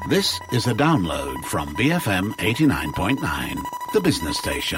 This is a download from BFM 89.9, the business station.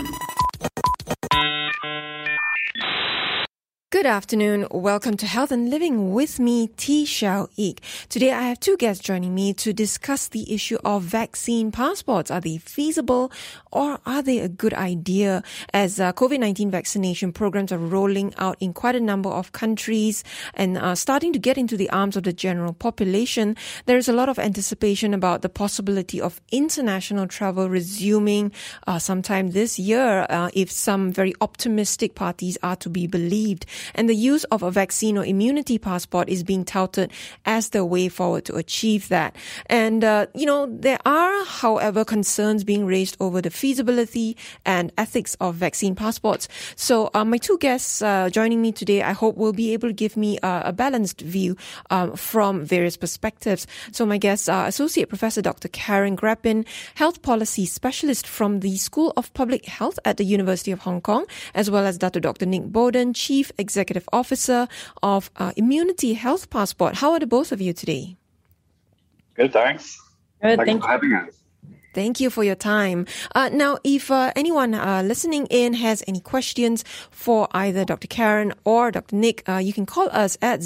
Good afternoon. Welcome to Health and Living with me, T. Xiao Ik. Today I have two guests joining me to discuss the issue of vaccine passports. Are they feasible or are they a good idea? As COVID-19 vaccination programs are rolling out in quite a number of countries and starting to get into the arms of the general population, there is a lot of anticipation about the possibility of international travel resuming sometime this year if some very optimistic parties are to be believed. And the use of a vaccine or immunity passport is being touted as the way forward to achieve that. And, there are, however, concerns being raised over the feasibility and ethics of vaccine passports. So my two guests joining me today, I hope will be able to give me a balanced view from various perspectives. So my guests are Associate Professor Dr. Karen Grappin, Health Policy Specialist from the School of Public Health at the University of Hong Kong, as well as Dr. Nick Bowden, Chief Executive Officer of Immunity Health Passport. How are the both of you today? Good, thanks. Good, thanks for having us. Thank you for your time. Now, if anyone listening in has any questions for either Dr. Karen or Dr. Nick, you can call us at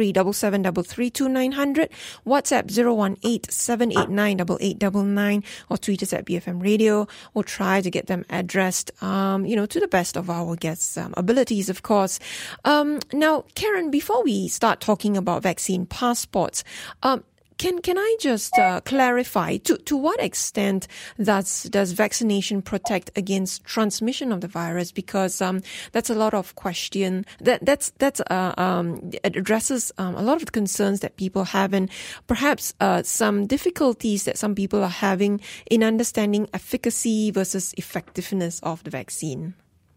0377332900, WhatsApp 018-789-8899, or tweet us at BFM Radio. We'll try to get them addressed, to the best of our guests' abilities, of course. Now, Karen, before we start talking about vaccine passports, Can I just clarify to what extent does vaccination protect against transmission of the virus? Because that's a lot of question that addresses a lot of the concerns that people have, and perhaps some difficulties that some people are having in understanding efficacy versus effectiveness of the vaccine.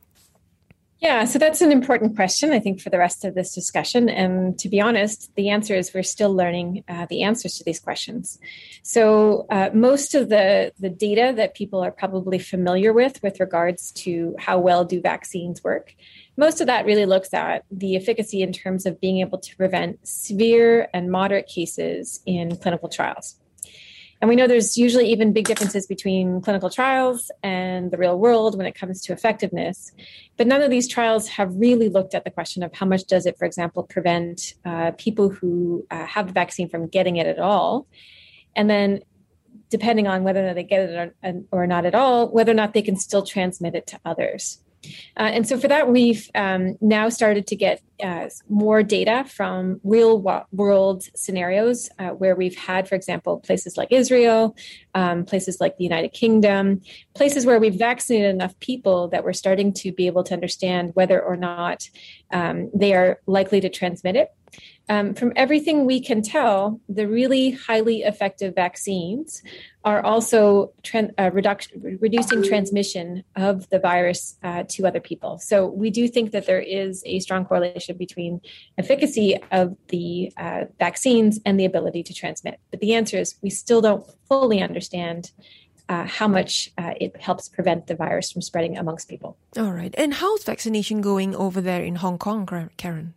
Yeah, so that's an important question, I think, for the rest of this discussion. And to be honest, the answer is we're still learning the answers to these questions. So most of the data that people are probably familiar with regards to how well do vaccines work, most of that really looks at the efficacy in terms of being able to prevent severe and moderate cases in clinical trials. And we know there's usually even big differences between clinical trials and the real world when it comes to effectiveness. But none of these trials have really looked at the question of how much does it, for example, prevent people who have the vaccine from getting it at all. And then depending on whether or not they get it or not at all, whether or not they can still transmit it to others. And so for that, we've now started to get more data from real world scenarios where we've had, for example, places like Israel, places like the United Kingdom, places where we've vaccinated enough people that we're starting to be able to understand whether or not they are likely to transmit it. From everything we can tell, the really highly effective vaccines are also reducing transmission of the virus to other people. So we do think that there is a strong correlation between efficacy of the vaccines and the ability to transmit. But the answer is we still don't fully understand how much it helps prevent the virus from spreading amongst people. All right. And how's vaccination going over there in Hong Kong, Karen?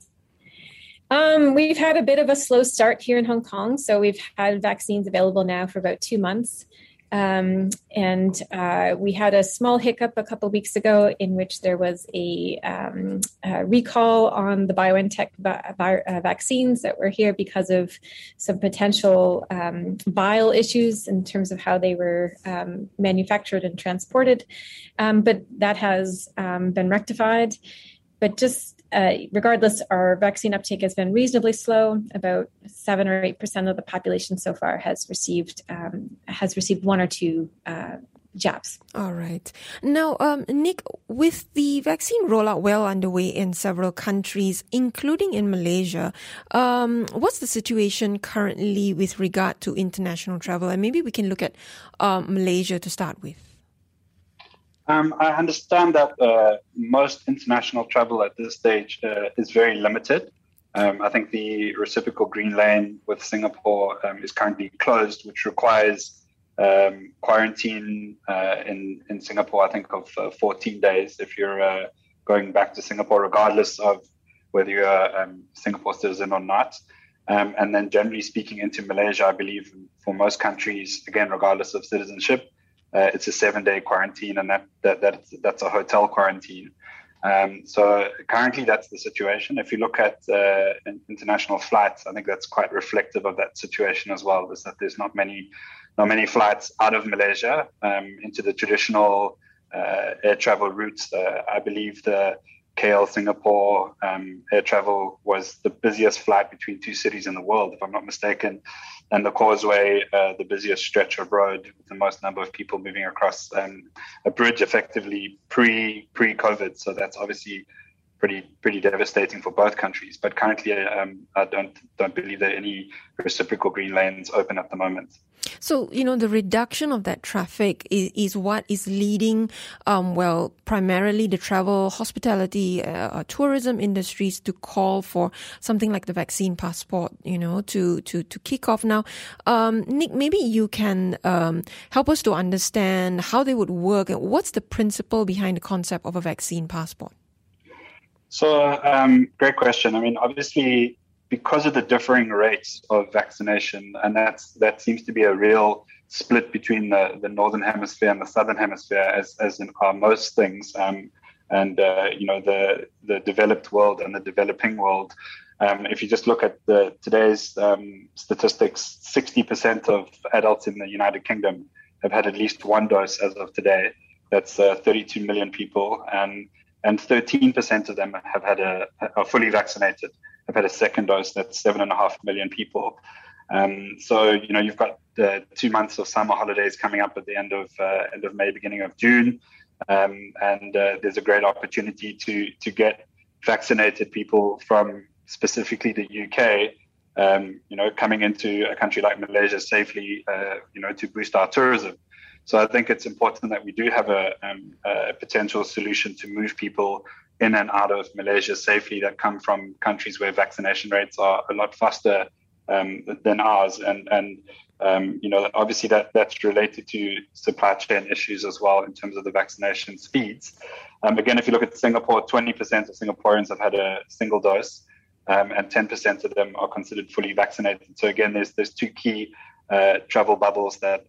We've had a bit of a slow start here in Hong Kong. So we've had vaccines available now for about 2 months. And we had a small hiccup a couple of weeks ago in which there was a recall on the BioNTech vaccines that were here because of some potential vial issues in terms of how they were manufactured and transported. But that has been rectified. But just regardless, our vaccine uptake has been reasonably slow. About 7 or 8% of the population so far has received 1 or 2 jabs. All right. Now, Nick, with the vaccine rollout well underway in several countries, including in Malaysia, what's the situation currently with regard to international travel? And maybe we can look at Malaysia to start with. I understand that most international travel at this stage is very limited. I think the reciprocal green lane with Singapore is currently closed, which requires quarantine in Singapore, I think, of 14 days if you're going back to Singapore, regardless of whether you're a Singapore citizen or not. And then generally speaking into Malaysia, I believe for most countries, again, regardless of citizenship, it's a 7-day quarantine, and that's a hotel quarantine. So currently that's the situation. If you look at international flights, I think that's quite reflective of that situation as well, is that there's not many flights out of Malaysia into the traditional air travel routes. I believe the KL Singapore air travel was the busiest flight between two cities in the world, if I'm not mistaken, and the Causeway, the busiest stretch of road with the most number of people moving across a bridge effectively pre-COVID. So that's obviously pretty devastating for both countries. But currently, I don't believe there are any reciprocal green lanes open at the moment. So, the reduction of that traffic is what is leading, primarily the travel, hospitality, tourism industries to call for something like the vaccine passport, to kick off. Now, Nick, maybe you can help us to understand how they would work and what's the principle behind the concept of a vaccine passport? So, great question. I mean, obviously, because of the differing rates of vaccination, and that seems to be a real split between the northern hemisphere and the southern hemisphere, as in most things, the developed world and the developing world. If you just look at today's statistics, 60% of adults in the United Kingdom have had at least one dose as of today. That's 32 million people, and 13% of them are fully vaccinated. Have had a second dose. That's 7.5 million people. So you've got 2 months of summer holidays coming up at the end of May, beginning of June, and there's a great opportunity to get vaccinated people from specifically the UK, coming into a country like Malaysia safely, to boost our tourism. So I think it's important that we do have a potential solution to move people in and out of Malaysia safely that come from countries where vaccination rates are a lot faster than ours. And obviously that's related to supply chain issues as well in terms of the vaccination speeds. Again, if you look at Singapore, 20% of Singaporeans have had a single dose, and 10% of them are considered fully vaccinated. So again, there's two key travel bubbles that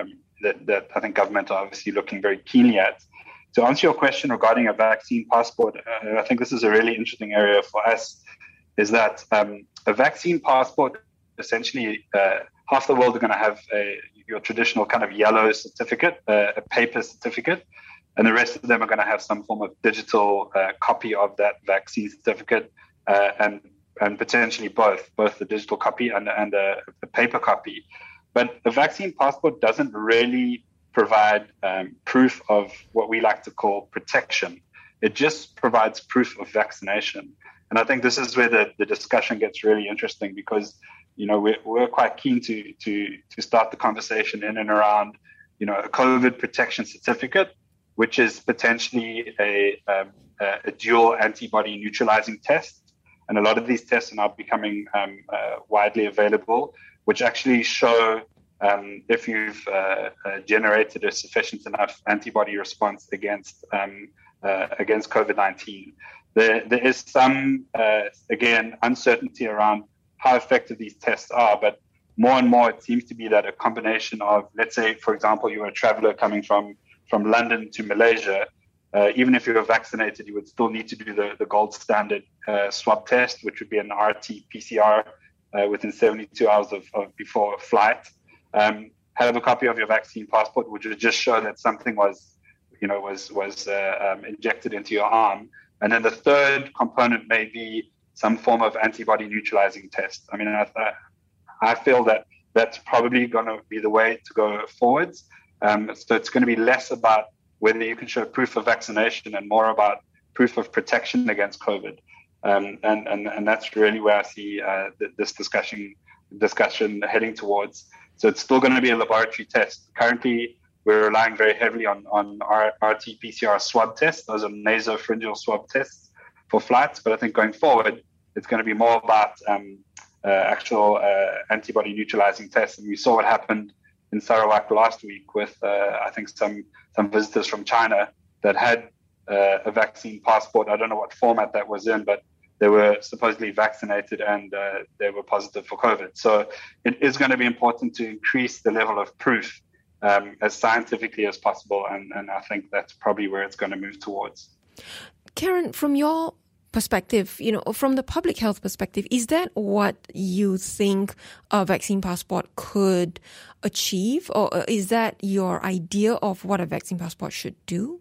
I think government are obviously looking very keenly at. To answer your question regarding a vaccine passport, I think this is a really interesting area for us, is that a vaccine passport, essentially half the world are going to have your traditional kind of yellow certificate, a paper certificate, and the rest of them are going to have some form of digital copy of that vaccine certificate, and potentially both the digital copy and a paper copy. But a vaccine passport doesn't really provide proof of what we like to call protection. It just provides proof of vaccination. And I think this is where the discussion gets really interesting, because we're quite keen to start the conversation in and around a COVID protection certificate, which is potentially a dual antibody neutralizing test. And a lot of these tests are now becoming widely available, which actually show if you've generated a sufficient enough antibody response against COVID-19. There is some, again, uncertainty around how effective these tests are, but more and more it seems to be that a combination of, let's say, for example, you're a traveler coming from London to Malaysia, even if you're vaccinated, you would still need to do the gold standard swab test, which would be an RT-PCR within 72 hours of before flight. Have a copy of your vaccine passport, which would just show that something was injected into your arm. And then the third component may be some form of antibody neutralizing test. I mean, I feel that that's probably going to be the way to go forwards. So it's going to be less about whether you can show proof of vaccination and more about proof of protection against COVID. And that's really where I see this discussion heading towards. So it's still going to be a laboratory test. Currently, we're relying very heavily on our RT-PCR swab tests. Those are nasopharyngeal swab tests for flights. But I think going forward, it's going to be more about actual antibody neutralizing tests. And we saw what happened in Sarawak last week with, I think, some visitors from China that had a vaccine passport. I don't know what format that was in, but they were supposedly vaccinated and they were positive for COVID. So it is going to be important to increase the level of proof as scientifically as possible. And I think that's probably where it's going to move towards. Karen, from your perspective, from the public health perspective, is that what you think a vaccine passport could achieve? Or is that your idea of what a vaccine passport should do?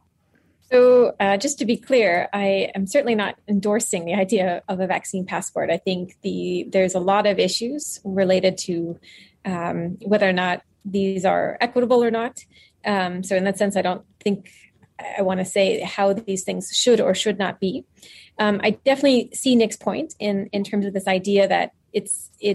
So just to be clear, I am certainly not endorsing the idea of a vaccine passport. I think there's a lot of issues related to whether or not these are equitable or not. So in that sense, I don't think I want to say how these things should or should not be. I definitely see Nick's point in terms of this idea that it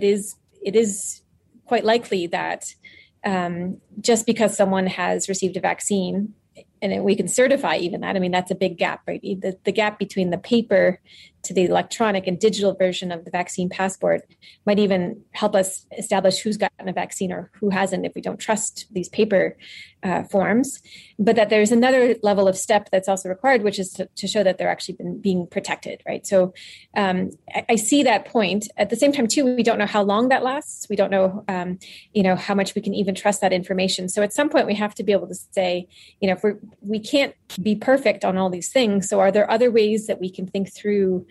is quite likely that just because someone has received a vaccine, and we can certify even that. I mean, that's a big gap, right? The gap between the paper to the electronic and digital version of the vaccine passport might even help us establish who's gotten a vaccine or who hasn't if we don't trust these paper forms. But that there's another level of step that's also required, which is to show that they're actually being protected, right? So I see that point. At the same time, too, we don't know how long that lasts. We don't know, how much we can even trust that information. So at some point, we have to be able to say, if we can't be perfect on all these things. So are there other ways that we can think through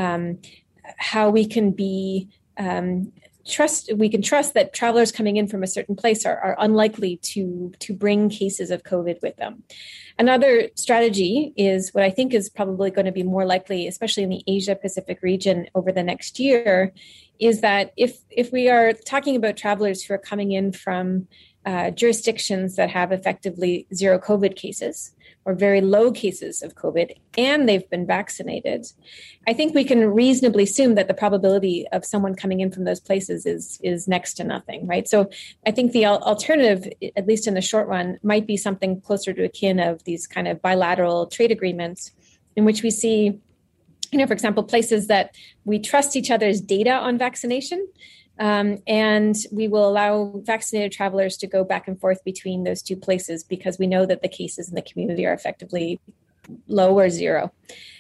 how we can be trust that travelers coming in from a certain place are unlikely to bring cases of COVID with them. Another strategy is what I think is probably going to be more likely, especially in the Asia Pacific region over the next year, is that if we are talking about travelers who are coming in from jurisdictions that have effectively zero COVID cases or very low cases of COVID, and they've been vaccinated, I think we can reasonably assume that the probability of someone coming in from those places is next to nothing, right? So I think the alternative, at least in the short run, might be something closer to akin of these kind of bilateral trade agreements in which we see, for example, places that we trust each other's data on vaccination, and we will allow vaccinated travelers to go back and forth between those two places because we know that the cases in the community are effectively low or zero.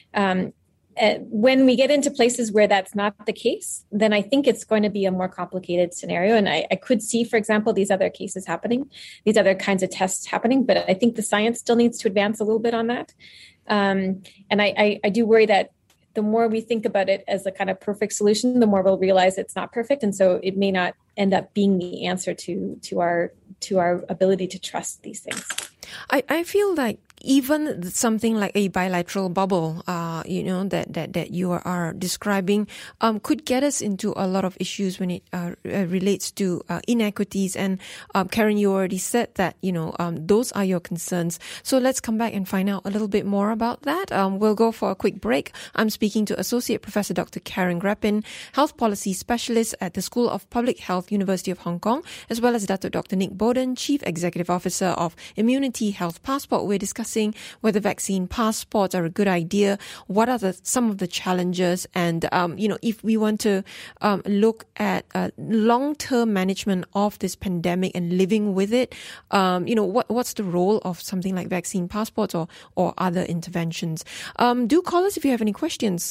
When we get into places where that's not the case, then I think it's going to be a more complicated scenario. And I could see, for example, these other cases happening, these other kinds of tests happening, but I think the science still needs to advance a little bit on that. And I do worry that the more we think about it as a kind of perfect solution, the more we'll realize it's not perfect. And so it may not end up being the answer to our ability to trust these things. I feel like even something like a bilateral bubble, that you are describing, could get us into a lot of issues when it relates to inequities. And Karen, you already said that, those are your concerns. So let's come back and find out a little bit more about that. We'll go for a quick break. I'm speaking to Associate Professor Dr. Karen Grappin, Health Policy Specialist at the School of Public Health, University of Hong Kong, as well as Dr. Nick Bowden, Chief Executive Officer of Immunity Health Passport. We're discussing whether vaccine passports are a good idea, what are some of the challenges, and if we want to look at long-term management of this pandemic and living with it, what's the role of something like vaccine passports or other interventions. Do call us if you have any questions.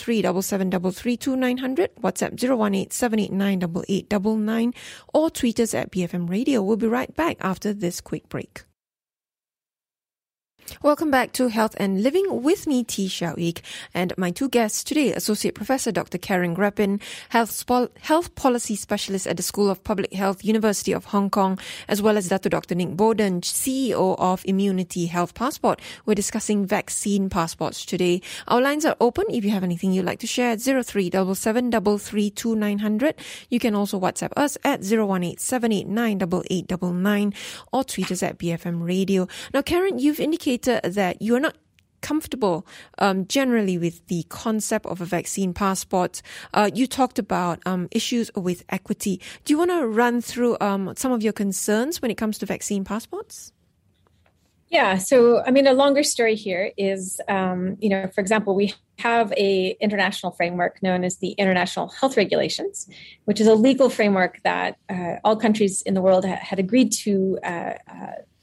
0377332900, WhatsApp 018-789-8899, or tweet us at BFM Radio. We'll be right back after this quick break. Welcome back to Health and Living with me, T. Xiao Ik, and my two guests today, Associate Professor Dr. Karen Grappin, Health Policy Specialist at the School of Public Health, University of Hong Kong, as well as Dr. Nick Bowden, CEO of Immunity Health Passport. We're discussing vaccine passports today. Our lines are open if you have anything you'd like to share at 0377332900. You can also WhatsApp us at 018-789-8899 or tweet us at BFM Radio. Now, Karen, you've indicated that you're not comfortable generally with the concept of a vaccine passport. You talked about issues with equity. Do you want to run through some of your concerns when it comes to vaccine passports? Yeah. So, a longer story here is, for example, we have a international framework known as the International Health Regulations, which is a legal framework that all countries in the world had agreed to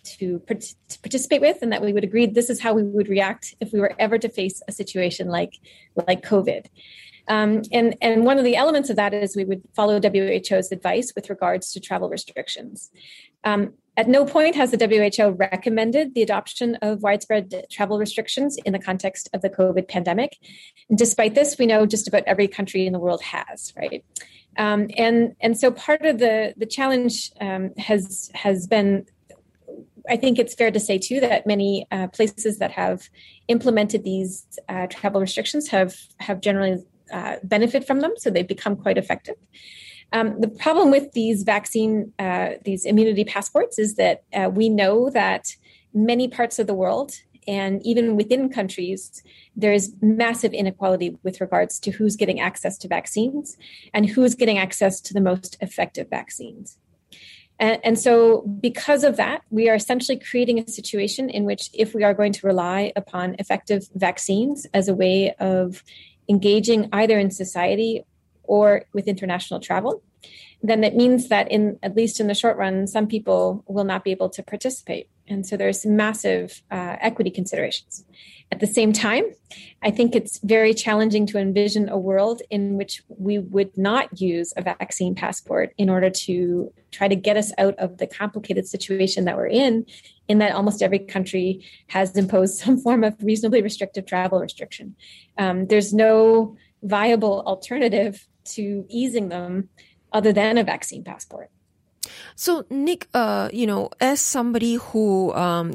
to participate with, and that we would agree this is how we would react if we were ever to face a situation like COVID. And one of the elements of that is we would follow WHO's advice with regards to travel restrictions. At no point has the WHO recommended the adoption of widespread travel restrictions in the context of the COVID pandemic. And despite this, we know just about every country in the world has, right? And so part of the challenge has been, I think it's fair to say too, that many places that have implemented these travel restrictions have generally benefit from them, so they've become quite effective. The problem with these these immunity passports is that we know that many parts of the world, and even within countries, there is massive inequality with regards to who's getting access to vaccines and who's getting access to the most effective vaccines. And so because of that, we are essentially creating a situation in which if we are going to rely upon effective vaccines as a way of engaging either in society or with international travel, then that means that at least in the short run, some people will not be able to participate. And so there's massive equity considerations. At the same time, I think it's very challenging to envision a world in which we would not use a vaccine passport in order to try to get us out of the complicated situation that we're in that almost every country has imposed some form of reasonably restrictive travel restriction. There's no viable alternative to easing them other than a vaccine passport. So, Nick, as somebody who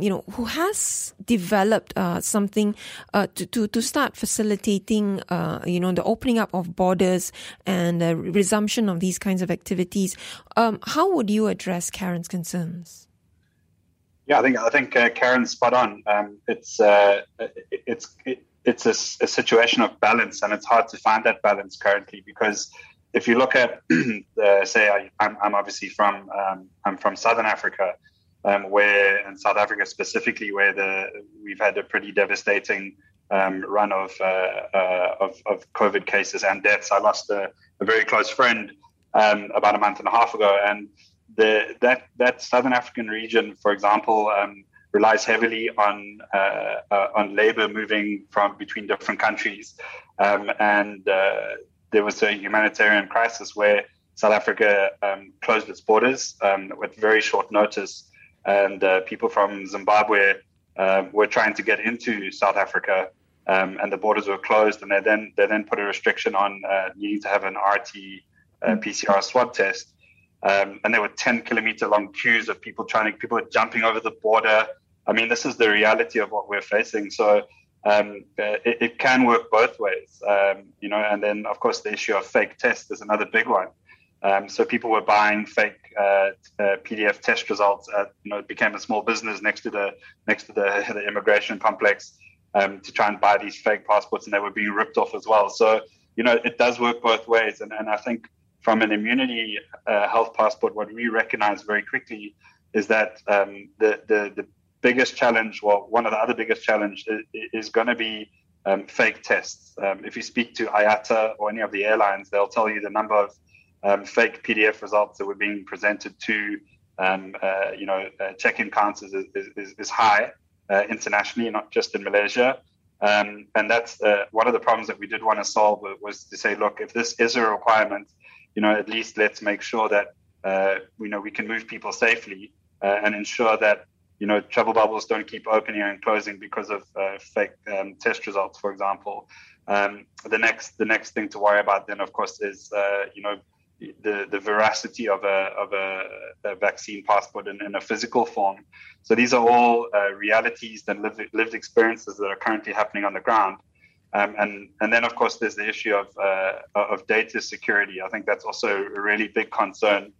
has developed something to start facilitating, the opening up of borders and the resumption of these kinds of activities, how would you address Karen's concerns? Yeah, I think Karen's spot on. It's a situation of balance, and it's hard to find that balance currently because if you look at, I'm obviously from Southern Africa, where in South Africa specifically, where we've had a pretty devastating run of COVID cases and deaths. I lost a very close friend about a month and a half ago, and that Southern African region, for example, relies heavily on labor moving from between different countries, and there was a humanitarian crisis where South Africa closed its borders with very short notice, and people from Zimbabwe were trying to get into South Africa, and the borders were closed, and they then put a restriction on needing to have an RT PCR swab test, and there were 10-kilometer long queues of people were jumping over the border. I mean, this is the reality of what we're facing. So. It can work both ways, and then, of course, the issue of fake tests is another big one. So people were buying fake PDF test results. It became a small business next to the immigration complex to try and buy these fake passports, and they were being ripped off as well. So, it does work both ways. And I think from an immunity health passport, what we recognize very quickly is that the biggest challenge, one of the other biggest challenge is going to be fake tests. If you speak to IATA or any of the airlines, they'll tell you the number of fake PDF results that were being presented to check-in counters is high internationally, not just in Malaysia. And that's one of the problems that we did want to solve was to say, look, if this is a requirement, at least let's make sure that we can move people safely and ensure that travel bubbles don't keep opening and closing because of fake test results, for example. The next thing to worry about then, of course, is the veracity of a vaccine passport in a physical form. So these are all realities and lived experiences that are currently happening on the ground. And then, of course, there's the issue of data security. I think that's also a really big concern.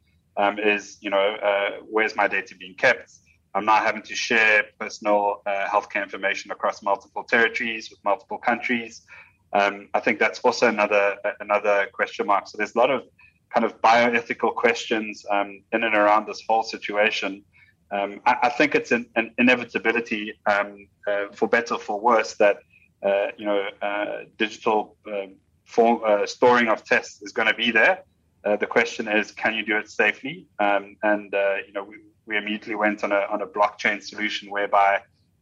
Where's my data being kept? I'm not having to share personal healthcare information across multiple territories with multiple countries. I think that's also another question mark. So there's a lot of kind of bioethical questions in and around this whole situation. I think it's an inevitability, for better or for worse, that digital storing of tests is going to be there. The question is, can you do it safely? we immediately went on a blockchain solution whereby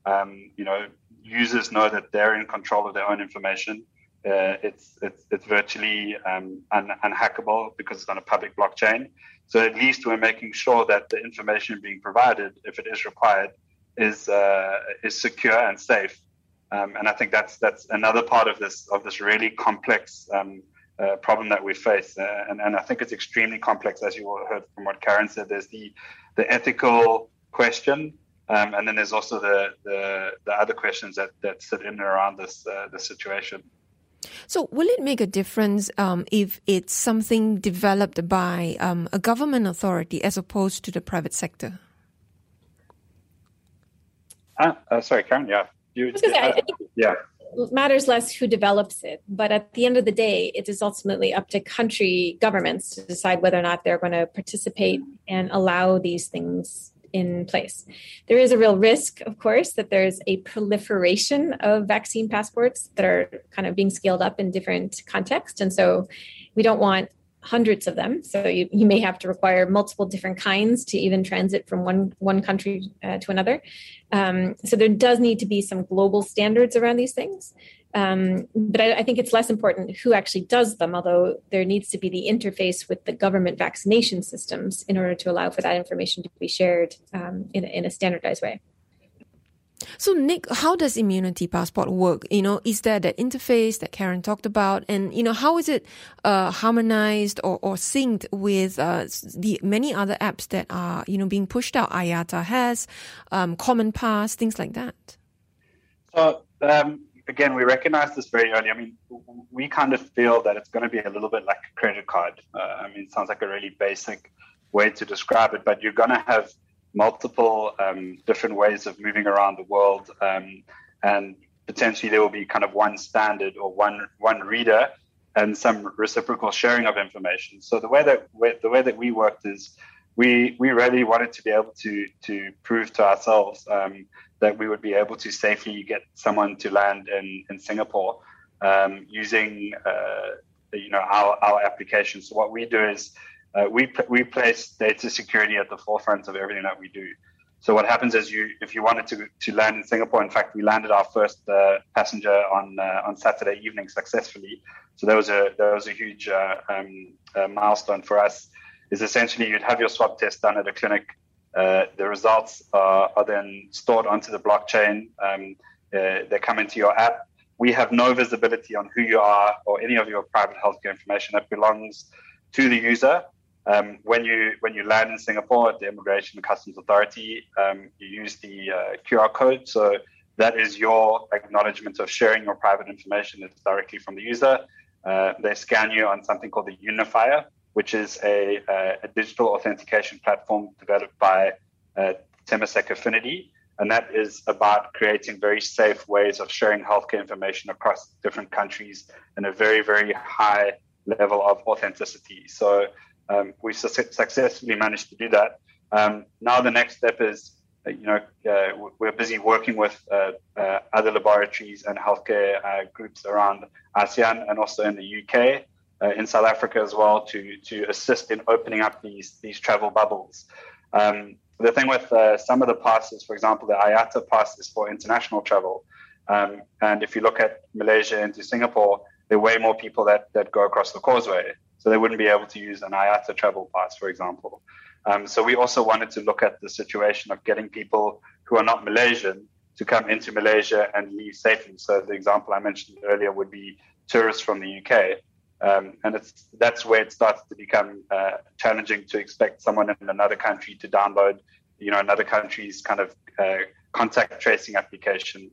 users know that they're in control of their own information. It's virtually unhackable because it's on a public blockchain. So at least we're making sure that the information being provided, if it is required, is secure and safe. And I think that's another part of this really complex problem that we face. And I think it's extremely complex, as you all heard from what Karen said. There's the ethical question, and then there's also the other questions that sit in and around this situation. So will it make a difference if it's something developed by a government authority as opposed to the private sector? Sorry, Karen. Yeah. I think it matters less who develops it. But at the end of the day, it is ultimately up to country governments to decide whether or not they're going to participate and allow these things in place. There is a real risk, of course, that there's a proliferation of vaccine passports that are kind of being scaled up in different contexts. And so we don't want hundreds of them. So you may have to require multiple different kinds to even transit from one country to another. So there does need to be some global standards around these things. But I think it's less important who actually does them, although there needs to be the interface with the government vaccination systems in order to allow for that information to be shared in a standardized way. So, Nick, how does Immunity Passport work? Is there that interface that Karen talked about? And, how is it harmonized or synced with the many other apps that are, being pushed out? IATA has, Common Pass, things like that. So, again, we recognize this very early. I mean, we kind of feel that it's going to be a little bit like a credit card. It sounds like a really basic way to describe it, but you're going to have multiple different ways of moving around the world, and potentially there will be kind of one standard or one reader and some reciprocal sharing of information. So the way that we worked is we really wanted to be able to prove to ourselves that we would be able to safely get someone to land in Singapore using our application. So what we do is we place data security at the forefront of everything that we do. So what happens is if you wanted to land in Singapore, in fact, we landed our first passenger on Saturday evening successfully. So that was a huge milestone for us. Is essentially you'd have your swab test done at a clinic. The results are then stored onto the blockchain. They come into your app. We have no visibility on who you are or any of your private healthcare information. That belongs to the user. When you land in Singapore at the Immigration and Customs Authority, you use the QR code. So that is your acknowledgement of sharing your private information. It's directly from the user. They scan you on something called the Unifier, which is a digital authentication platform developed by Temasek Affinity. And that is about creating very safe ways of sharing healthcare information across different countries in a very, very high level of authenticity. So we successfully managed to do that. Now the next step is, we're busy working with other laboratories and healthcare groups around ASEAN and also in the UK, in South Africa as well, to assist in opening up these travel bubbles. The thing with some of the passes, for example, the IATA pass is for international travel. And if you look at Malaysia into Singapore, there are way more people that go across the causeway. So they wouldn't be able to use an IATA travel pass, for example. So we also wanted to look at the situation of getting people who are not Malaysian to come into Malaysia and leave safely. So the example I mentioned earlier would be tourists from the UK. And that's where it starts to become challenging to expect someone in another country to download, another country's kind of contact tracing application.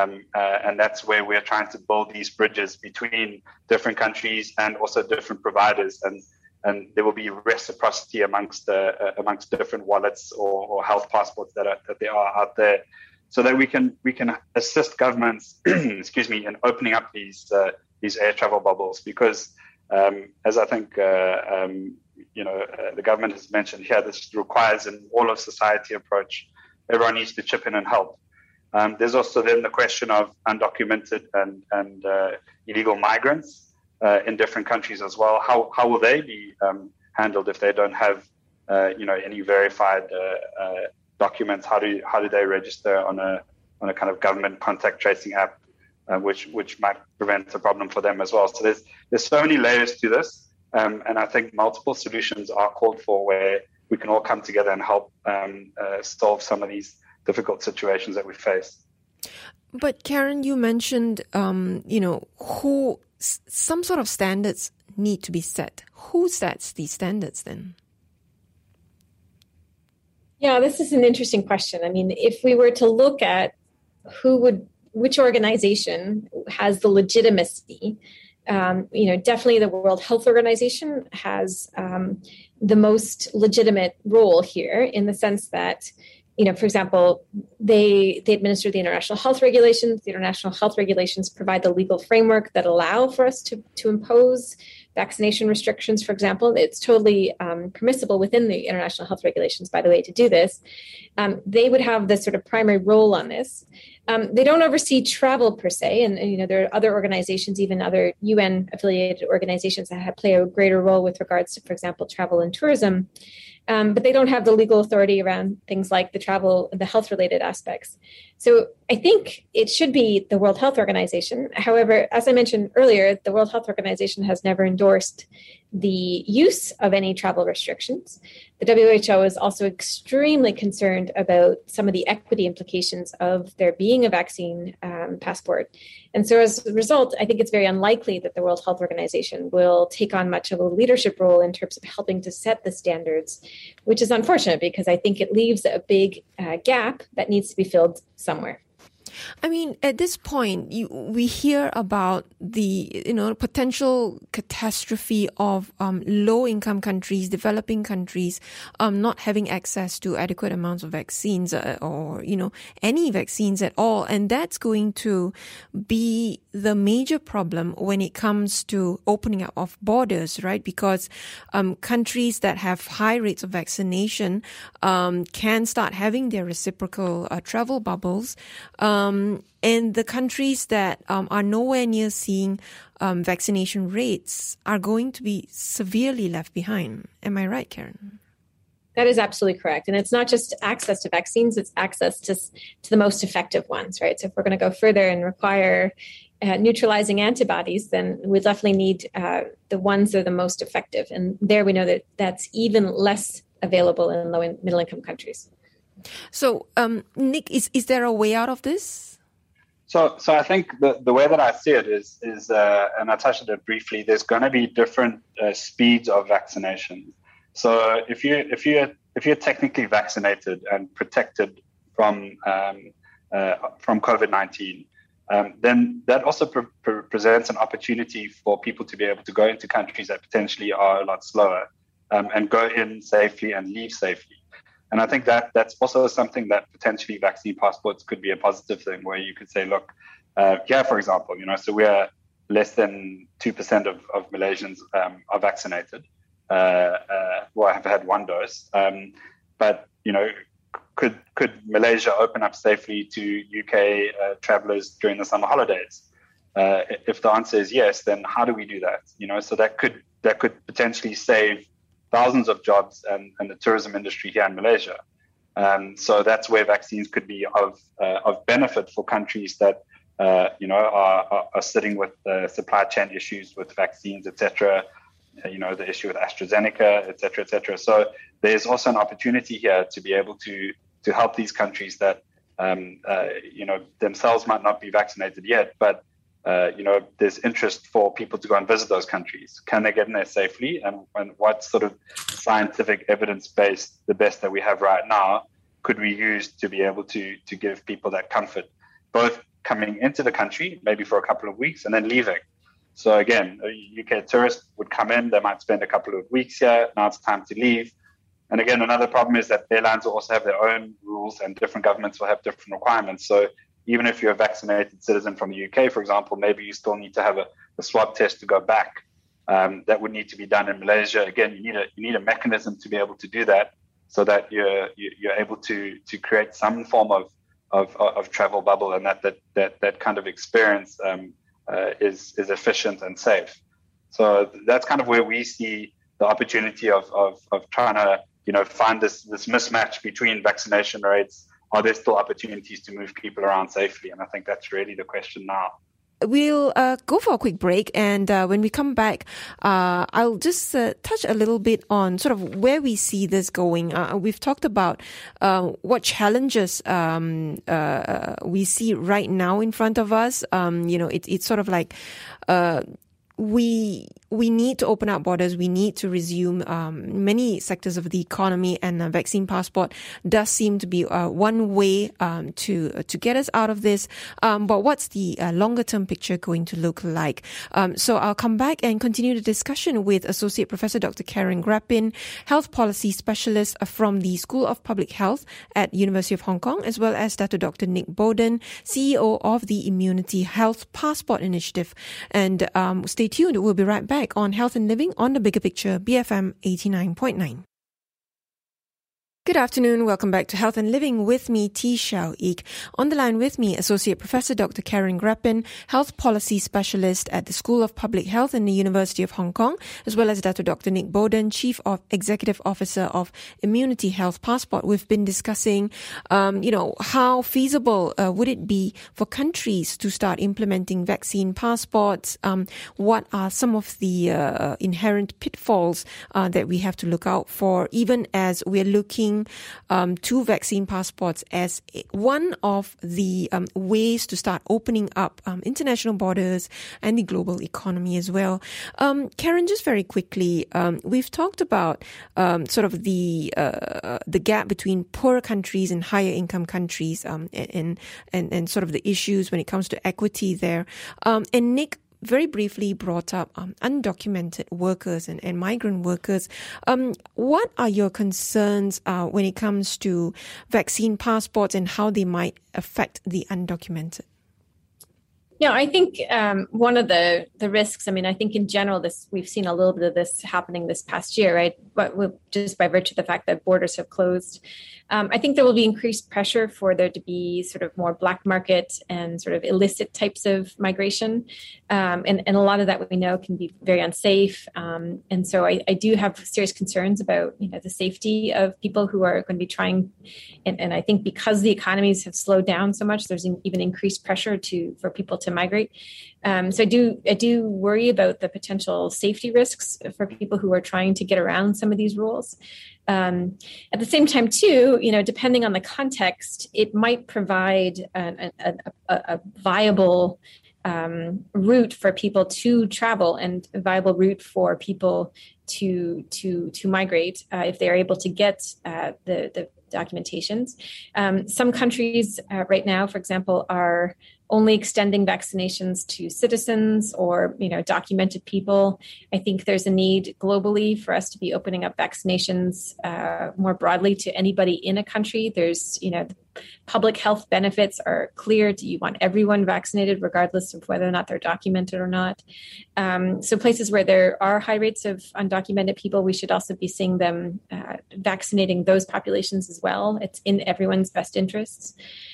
And that's where we're trying to build these bridges between different countries and also different providers. And there will be reciprocity amongst different wallets or health passports that there are out there, so that we can assist governments, in opening up these air travel bubbles. Because as I think the government has mentioned here, this requires an all of society approach. Everyone needs to chip in and help. There's also then the question of undocumented and illegal migrants in different countries as well. How will they be handled if they don't have any verified documents. How do they register on a kind of government contact tracing app, which might prevent a problem for them as well. So there's so many layers to this, and I think multiple solutions are called for where we can all come together and help solve some of these difficult situations that we face. But Karen, you mentioned, some sort of standards need to be set. Who sets these standards then? Yeah, this is an interesting question. I mean, if we were to look at which organization has the legitimacy, definitely the World Health Organization has the most legitimate role here in the sense that, for example, they administer the international health regulations. The international health regulations provide the legal framework that allow for us to impose vaccination restrictions, for example. It's totally permissible within the international health regulations, by the way, to do this. They would have this sort of primary role on this. They don't oversee travel per se, and there are other organizations, even other UN-affiliated organizations that play a greater role with regards to, for example, travel and tourism. But they don't have the legal authority around things like the health-related aspects. So I think it should be the World Health Organization. However, as I mentioned earlier, the World Health Organization has never endorsed the use of any travel restrictions. The WHO is also extremely concerned about some of the equity implications of there being a vaccine passport. And so as a result, I think it's very unlikely that the World Health Organization will take on much of a leadership role in terms of helping to set the standards, which is unfortunate because I think it leaves a big gap that needs to be filled somewhere. I mean, at this point, we hear about the potential catastrophe of low-income countries, developing countries, not having access to adequate amounts of vaccines or any vaccines at all, and that's going to be the major problem when it comes to opening up of borders, right? Because countries that have high rates of vaccination can start having their reciprocal travel bubbles. And the countries that are nowhere near seeing vaccination rates are going to be severely left behind. Am I right, Karen? That is absolutely correct. And it's not just access to vaccines, it's access to the most effective ones, right? So if we're going to go further and require neutralizing antibodies, then we definitely need the ones that are the most effective. And there we know that that's even less available in low and middle income countries. So, Nick, is there a way out of this? So I think the way that I see it is and I touched on it briefly. There's going to be different speeds of vaccination. So if you're technically vaccinated and protected from COVID-19, then that also presents an opportunity for people to be able to go into countries that potentially are a lot slower and go in safely and leave safely. And I think that's also something that potentially vaccine passports could be a positive thing, where you could say, look, here, for example, so we are less than 2% of Malaysians are vaccinated, or have had one dose. But, could Malaysia open up safely to UK travelers during the summer holidays? If the answer is yes, then how do we do that? So that could potentially save thousands of jobs and the tourism industry here in Malaysia. So that's where vaccines could be of benefit for countries that are sitting with supply chain issues with vaccines, etc. The issue with AstraZeneca, etc., etc. So there's also an opportunity here to be able to help these countries that themselves might not be vaccinated yet, but there's interest for people to go and visit those countries. Can they get in there safely? And what sort of scientific evidence-based, the best that we have right now, could we use to be able to give people that comfort, both coming into the country, maybe for a couple of weeks, and then leaving? So again, a UK tourist would come in, they might spend a couple of weeks here, now it's time to leave. And again, another problem is that airlines will also have their own rules and different governments will have different requirements. So even if you're a vaccinated citizen from the UK, for example, maybe you still need to have a swab test to go back. That would need to be done in Malaysia. Again, you need a mechanism to be able to do that, so that you're able to create some form of travel bubble, and that kind of experience is efficient and safe. So that's kind of where we see the opportunity of trying to find this mismatch between vaccination rates. Are there still opportunities to move people around safely? And I think that's really the question now. We'll go for a quick break, and when we come back, I'll just touch a little bit on sort of where we see this going. We've talked about what challenges we see right now in front of us. It's sort of like we need to open up borders. We need to resume many sectors of the economy, and a vaccine passport does seem to be one way to get us out of this. But what's the longer term picture going to look like? So I'll come back and continue the discussion with Associate Professor Dr. Karen Grappin, Health Policy Specialist from the School of Public Health at University of Hong Kong, as well as Dr. Nick Bowden, CEO of the Immunity Health Passport Initiative. And stay tuned. We'll be right back on Health and Living on the Bigger Picture, BFM 89.9. Good afternoon. Welcome back to Health and Living with me, T. Xiao Ik. On the line with me, Associate Professor Dr. Karen Grappin, Health Policy Specialist at the School of Public Health in the University of Hong Kong, as well as Dr. Nick Bowden, Chief Executive Officer of Immunity Health Passport. We've been discussing, how feasible would it be for countries to start implementing vaccine passports? What are some of the inherent pitfalls that we have to look out for, even as we're looking to vaccine passports as one of the ways to start opening up international borders and the global economy as well. Karen, just very quickly, we've talked about sort of the gap between poorer countries and higher income countries, and sort of the issues when it comes to equity there. And Nick very briefly brought up undocumented workers and migrant workers. What are your concerns when it comes to vaccine passports and how they might affect the undocumented? Yeah, I think one of the risks, I think in general, we've seen a little bit of this happening this past year, right? But just by virtue of the fact that borders have closed. I think there will be increased pressure for there to be sort of more black market and sort of illicit types of migration. And a lot of that we know can be very unsafe. And so I do have serious concerns about, the safety of people who are going to be trying. And I think because the economies have slowed down so much, there's even increased pressure for people to migrate. So I do worry about the potential safety risks for people who are trying to get around some of these rules. At the same time, too, depending on the context, it might provide a viable route for people to travel and a viable route for people to migrate if they are able to get the documentations. Some countries right now, for example, are only extending vaccinations to citizens or, documented people. I think there's a need globally for us to be opening up vaccinations more broadly to anybody in a country. There's, the public health benefits are clear. Do you want everyone vaccinated regardless of whether or not they're documented or not? So places where there are high rates of undocumented people, we should also be seeing them vaccinating those populations as well. It's in everyone's best interests.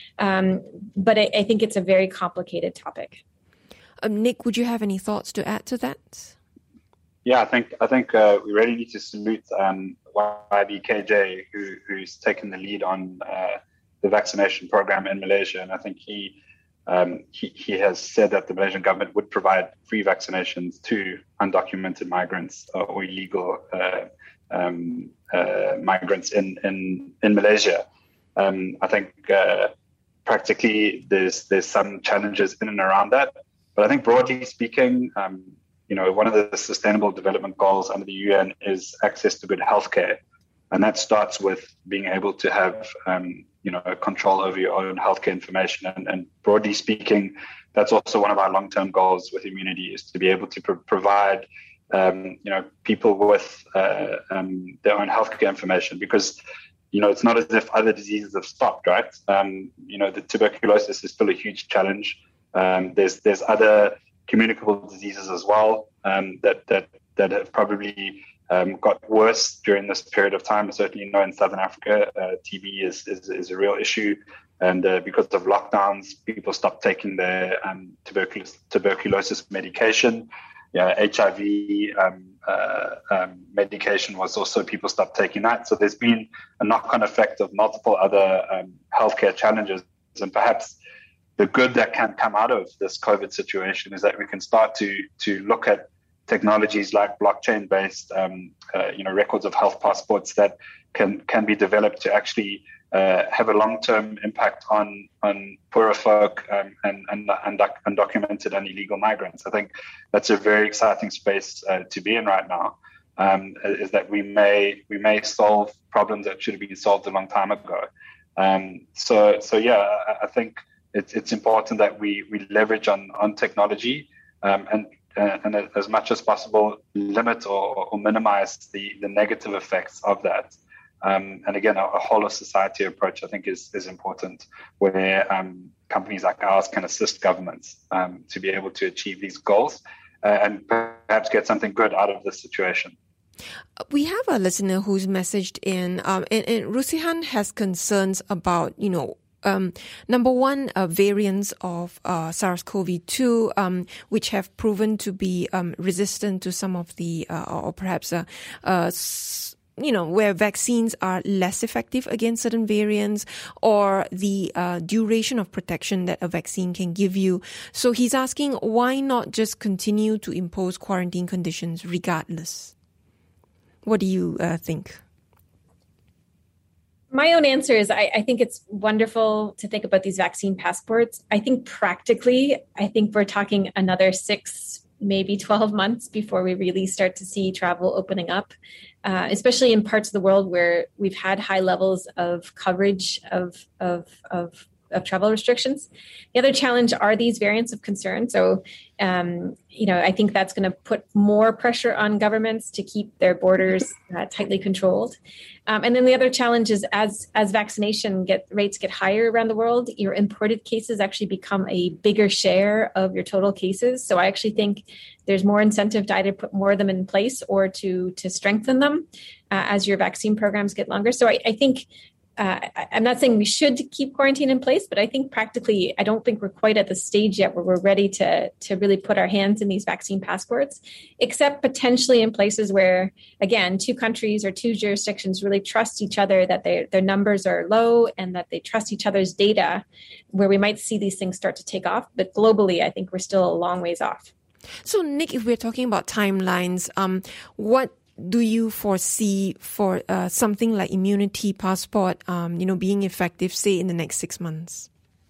But I think it's a very complicated topic. Nick, would you have any thoughts to add to that? Yeah, I think we really need to salute YBKJ, who's taken the lead on the vaccination program in Malaysia, and I think he has said that the Malaysian government would provide free vaccinations to undocumented migrants or illegal migrants in Malaysia. I think practically there's some challenges in and around that, but I think broadly speaking, one of the Sustainable Development Goals under the UN is access to good healthcare, and that starts with being able to have control over your own healthcare information. And broadly speaking, that's also one of our long-term goals with Immunity, is to be able to provide people with their own healthcare information, because it's not as if other diseases have stopped, right? The tuberculosis is still a huge challenge. There's other communicable diseases as well that have probably got worse during this period of time. Certainly, in Southern Africa, TB is a real issue, and because of lockdowns, people stopped taking their tuberculosis medication. HIV medication was also, people stopped taking that. So there's been a knock-on effect of multiple other healthcare challenges. And perhaps the good that can come out of this COVID situation is that we can start to look at technologies like blockchain-based, records of health passports that can be developed to actually have a long-term impact on poorer folk and undocumented and illegal migrants. I think that's a very exciting space to be in right now. Is that we may solve problems that should have been solved a long time ago. I think it's important that we leverage on technology and as much as possible limit or minimize the negative effects of that. And again, a whole of society approach, I think, is important, where companies like ours can assist governments to be able to achieve these goals and perhaps get something good out of this situation. We have a listener who's messaged in, and Rusihan has concerns about, number one, variants of SARS-CoV-2, which have proven to be resistant to some of the, or perhaps where vaccines are less effective against certain variants, or the duration of protection that a vaccine can give you. So he's asking, why not just continue to impose quarantine conditions regardless? What do you think? My own answer is I think it's wonderful to think about these vaccine passports. I think practically, we're talking another 6, maybe 12 months before we really start to see travel opening up, especially in parts of the world where we've had high levels of coverage of travel restrictions. The other challenge are these variants of concern. So, I think that's going to put more pressure on governments to keep their borders tightly controlled. And then the other challenge is as vaccination rates get higher around the world, your imported cases actually become a bigger share of your total cases. So I actually think there's more incentive to either put more of them in place or to strengthen them as your vaccine programs get longer. So I think I'm not saying we should keep quarantine in place, but I think practically, I don't think we're quite at the stage yet where we're ready to really put our hands in these vaccine passports, except potentially in places where, again, 2 countries or 2 jurisdictions really trust each other, that their numbers are low and that they trust each other's data, where we might see these things start to take off. But globally, I think we're still a long ways off. So, Nick, if we're talking about timelines, what do you foresee for something like immunity passport, being effective, say, in the next 6 months?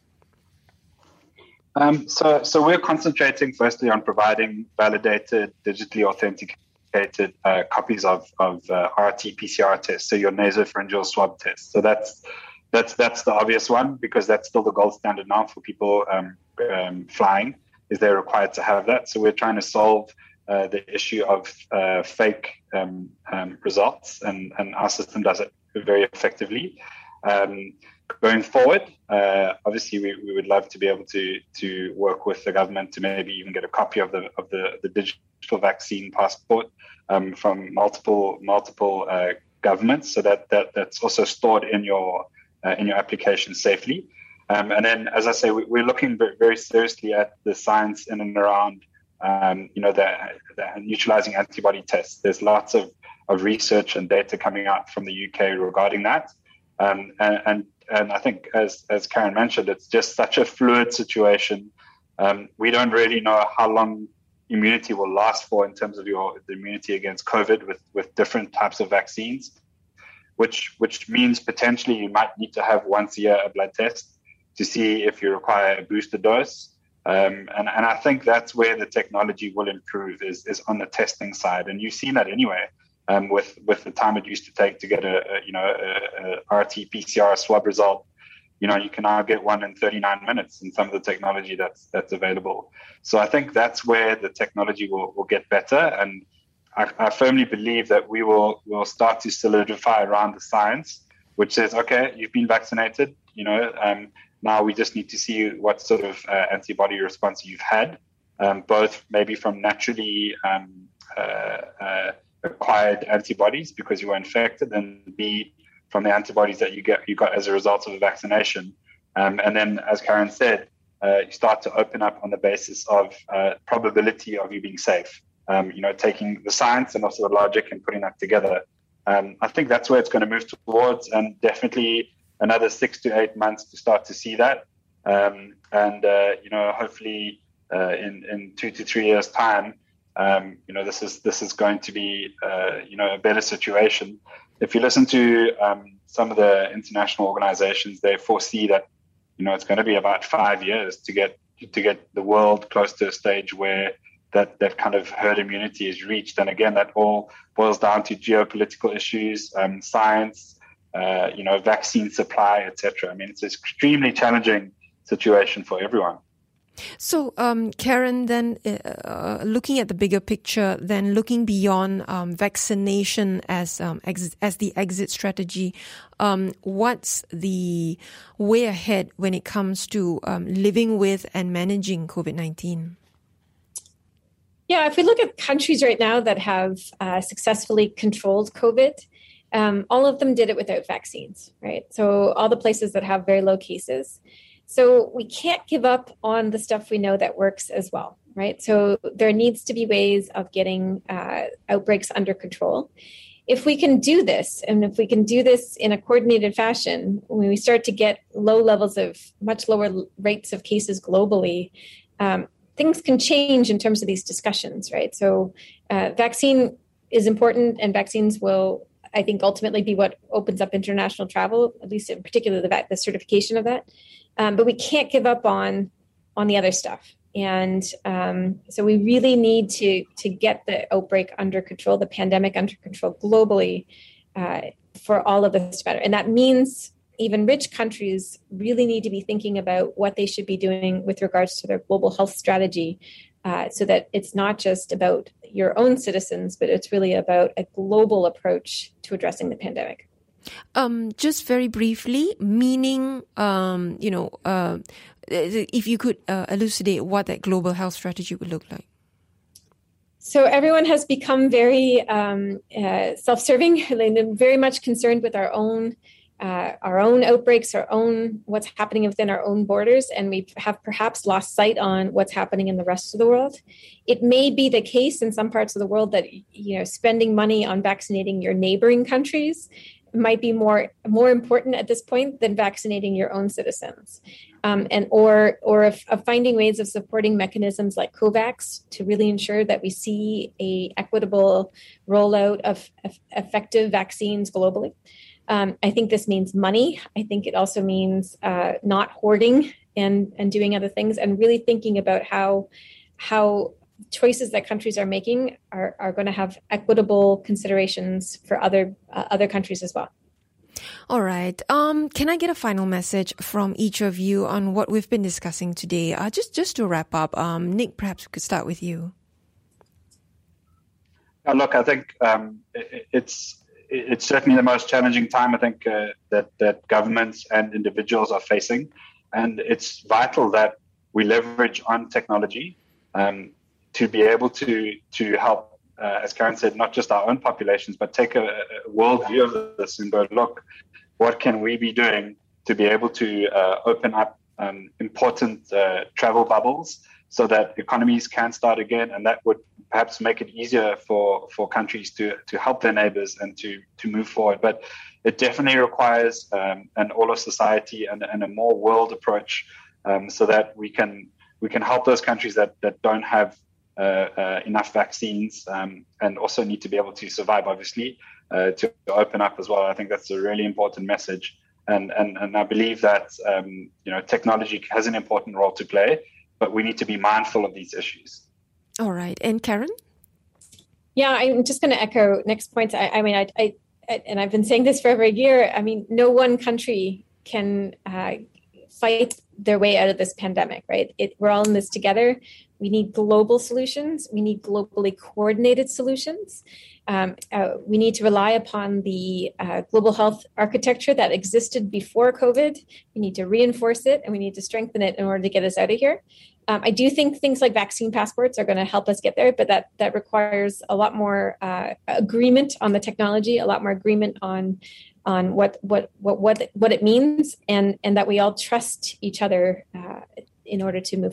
So we're concentrating firstly on providing validated, digitally authenticated copies of RT-PCR tests, so your nasopharyngeal swab test. So that's the obvious one, because that's still the gold standard now for people flying, is they're required to have that. So we're trying to solve the issue of fake results, and our system does it very effectively. Going forward, obviously, we would love to be able to work with the government to maybe even get a copy of the digital vaccine passport from multiple governments, so that's also stored in your application safely. And then, as I say, we're looking very, very seriously at the science in and around the neutralizing antibody tests. There's lots of research and data coming out from the UK regarding that. And I think, as Karen mentioned, it's just such a fluid situation. We don't really know how long immunity will last for in terms of the immunity against COVID with different types of vaccines, which means potentially you might need to have once a year a blood test to see if you require a booster dose. And I think that's where the technology will improve is on the testing side. And you've seen that anyway, with the time it used to take to get a RT-PCR swab result. You can now get one in 39 minutes in some of the technology that's available. So I think that's where the technology will get better. And I firmly believe that we'll start to solidify around the science, which says, okay, you've been vaccinated, now we just need to see what sort of antibody response you've had, both maybe from naturally acquired antibodies because you were infected, and B, from the antibodies that you got as a result of a vaccination. And then, as Karen said, you start to open up on the basis of probability of you being safe. taking the science and also the logic and putting that together. I think that's where it's going to move towards, and definitely another 6 to 8 months to start to see that. Hopefully in 2 to 3 years' time, this is going to be a better situation. If you listen to some of the international organizations, they foresee that it's going to be about 5 years to get the world close to a stage where that kind of herd immunity is reached. And again, that all boils down to geopolitical issues, science, vaccine supply, etc. I mean, it's an extremely challenging situation for everyone. So, Karen, then looking at the bigger picture, then looking beyond vaccination as the exit strategy, what's the way ahead when it comes to living with and managing COVID-19? Yeah, if we look at countries right now that have successfully controlled COVID, all of them did it without vaccines, right? So all the places that have very low cases. So we can't give up on the stuff we know that works as well, right? So there needs to be ways of getting outbreaks under control. If we can do this, and if we can do this in a coordinated fashion, when we start to get much lower rates of cases globally, things can change in terms of these discussions, right? So vaccine is important, and vaccines will, I think, ultimately be what opens up international travel, at least in particular the certification of that. But we can't give up on the other stuff. And so we really need to get the outbreak under control, the pandemic under control globally for all of this to matter. And that means even rich countries really need to be thinking about what they should be doing with regards to their global health strategy, so that it's not just about your own citizens, but it's really about a global approach to addressing the pandemic. Just very briefly, meaning, if you could elucidate what that global health strategy would look like. So everyone has become very self-serving, and very much concerned with our own outbreaks, what's happening within our own borders, and we have perhaps lost sight on what's happening in the rest of the world. It may be the case in some parts of the world that spending money on vaccinating your neighboring countries might be more important at this point than vaccinating your own citizens, or of finding ways of supporting mechanisms like COVAX to really ensure that we see a equitable rollout of effective vaccines globally. I think this means money. I think it also means not hoarding and doing other things, and really thinking about how choices that countries are making are going to have equitable considerations for other countries as well. All right. Can I get a final message from each of you on what we've been discussing today? Just to wrap up, Nick, perhaps we could start with you. Look, I think it's certainly the most challenging time I think that governments and individuals are facing, and it's vital that we leverage on technology to be able to help, as Karen said, not just our own populations, but take a world view of this and go, look, what can we be doing to be able to open up important travel bubbles so that economies can start again, and that would perhaps make it easier for countries to help their neighbors and to move forward. But it definitely requires an all of society and a more world approach, so that we can help those countries that don't have enough vaccines, and also need to be able to survive, obviously, to open up as well. I think that's a really important message, and I believe that technology has an important role to play, but we need to be mindful of these issues. All right, and Karen? Yeah, I'm just going to echo Nick's points. I mean, and I've been saying this for over a year. I mean, no one country can fight their way out of this pandemic, right? We're all in this together. We need global solutions. We need globally coordinated solutions. We need to rely upon the global health architecture that existed before COVID. We need to reinforce it, and we need to strengthen it in order to get us out of here. I do think things like vaccine passports are going to help us get there, but that requires a lot more agreement on the technology, a lot more agreement on what it means, and that we all trust each other in order to move forward.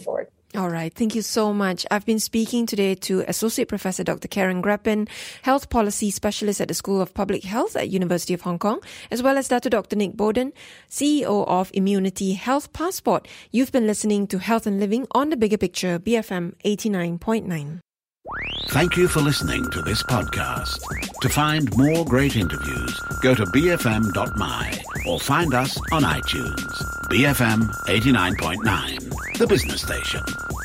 All right. Thank you so much. I've been speaking today to Associate Professor Dr. Karen Grappin, Health Policy Specialist at the School of Public Health at University of Hong Kong, as well as Dr. Nick Bowden, CEO of Immunity Health Passport. You've been listening to Health and Living on the Bigger Picture, BFM 89.9. Thank you for listening to this podcast. To find more great interviews, go to bfm.my or find us on iTunes. BFM 89.9, the business station.